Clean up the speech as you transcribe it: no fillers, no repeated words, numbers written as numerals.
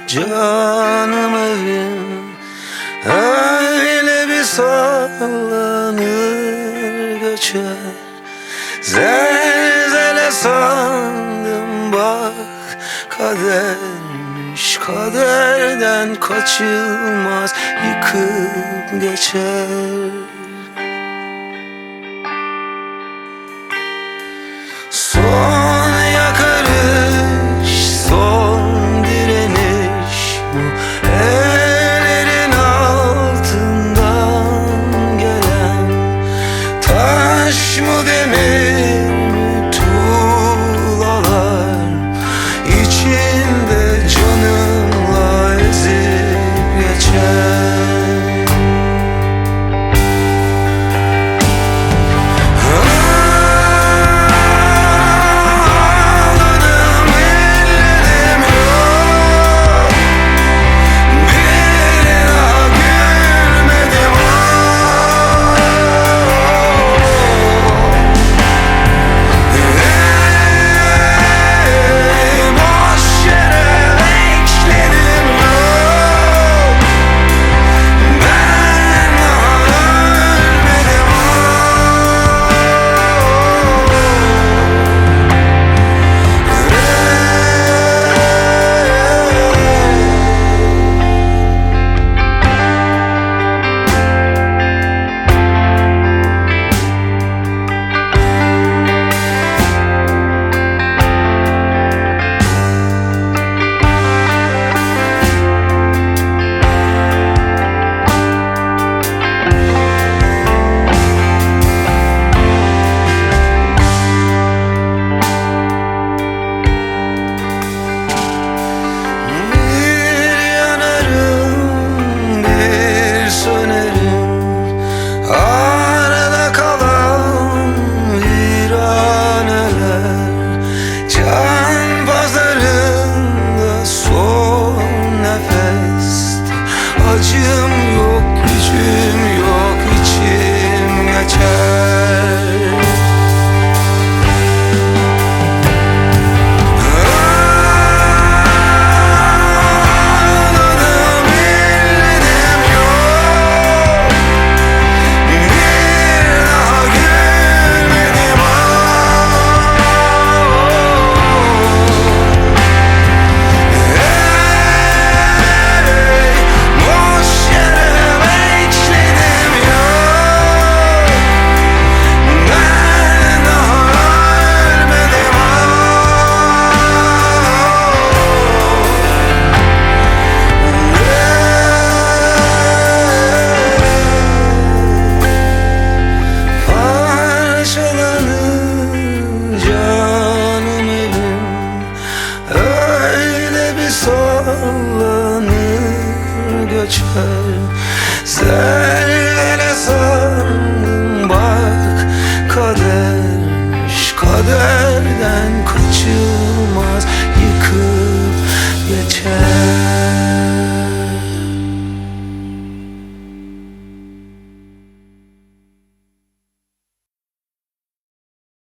canım evim öyle bir sallanır göçer. Zelzele sandım bak kadermiş, kaderden kaçılmaz, yıkıp geçer. Son yakarış, son direniş, bu ellerin altından gelen taş mı demir mi tuğlalar, içinde canımla ezip geçer. Acım yok, gücüm yok, içim geçer. Ağladım, elledim yok, bir daha gülmedim sallanır göçer.